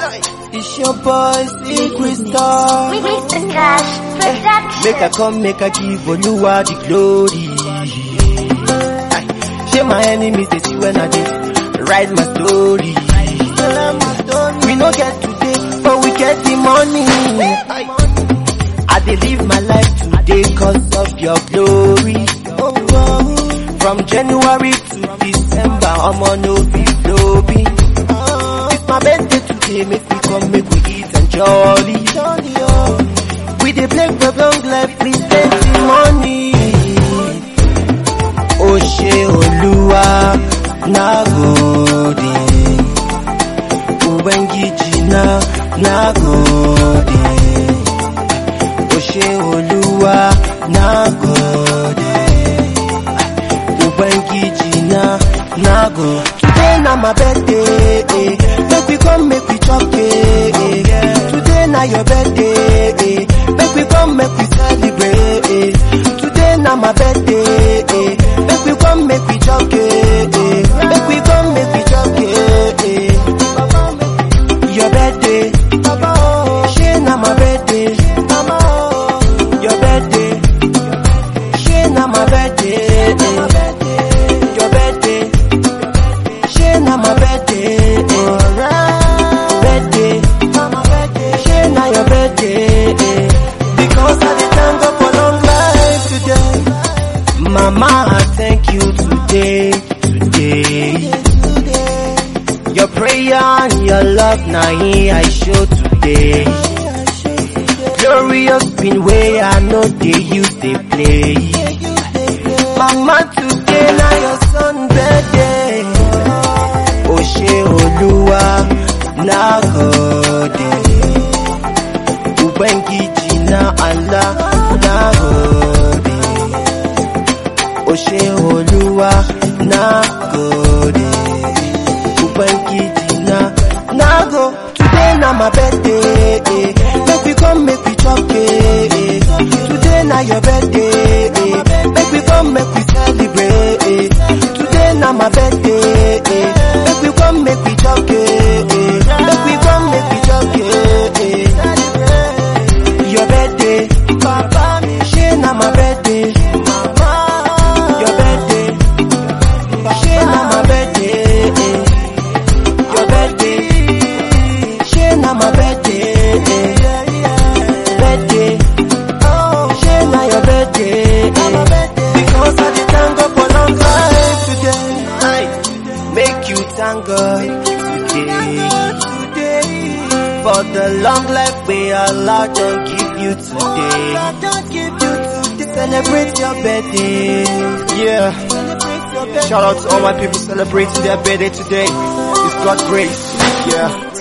It's your boy, Secret Star. Mr. Cash Production. Make I come, make I give Oluwa the glory. Share my enemies, they see when I did write my story. We no get today, but we get the money. I dey live my life today cause of your glory. From January to December, I'm on no be flowing. It's my birthday today, make we come, make we eat and jolly. We dey play for long life, we plenty money. Oshe Oluwa, nagode. Ubangiji nagode. Oshe Oluwa, nagode. Ubangiji nagode. Today na my birthday, make we come, make we chop cake. Today na your birthday, make we come, make we celebrate. Today na my birthday, make we come, make we chop cake. Make we come, make we chop cake. Your birthday, she na my birthday. Your birthday, she na my birthday. Your birthday, she na my birthday. Birthday, she na your birthday. Because I dey thank God for long life today. Mama, I thank you today. Your prayer and your love, now here I show today. Glorious been way I know they use they play. Mama, today now your son birthday. Oshe Oluwa, nagode. Ubangiji na Allah, nagode. Oshe Oluwa, nagode. Ubangiji nago. Today na my birthday, make we come, make we chop cake. Today na your birthday, make we come, make we celebrate. Today na my birthday, make we come, make we chop cake. Make we come, make we chop cake. Your birthday, Papa, she na my birthday. Your birthday, she na my birthday. Your birthday, she na my birthday. Birthday, she na your birthday. Because I dey thank God for long life today. Make you thank God today for the long life we Allah don't give you today. Celebrate your birthday. Yeah. Shout out to all my people celebrating their birthday today. It's God's grace. Yeah.